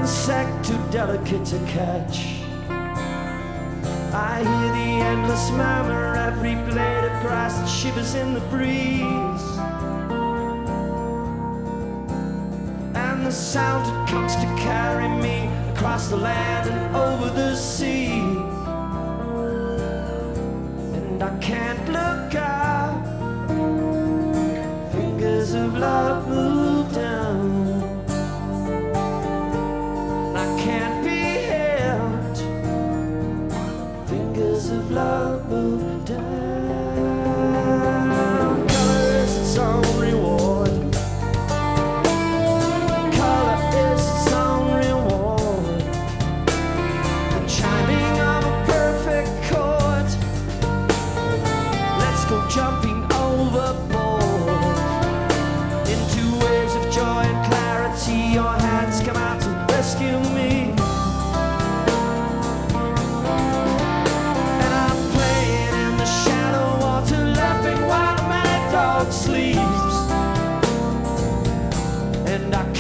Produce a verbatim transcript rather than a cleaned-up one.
insect too delicate to catch. I hear the endless murmur, every blade of grass that shivers in the breeze, and the sound that comes to carry me across the land and over the sea. And I can't look up, fingers of love move down. I can't be held, fingers of love move down. Color is its own reward, color is its own reward. The chiming of a perfect chord, let's go jumping overboard into waves of joy and clarity. Your hands come out to rescue me, and I'm playing in the shallow water, laughing while my dog sleeps, and I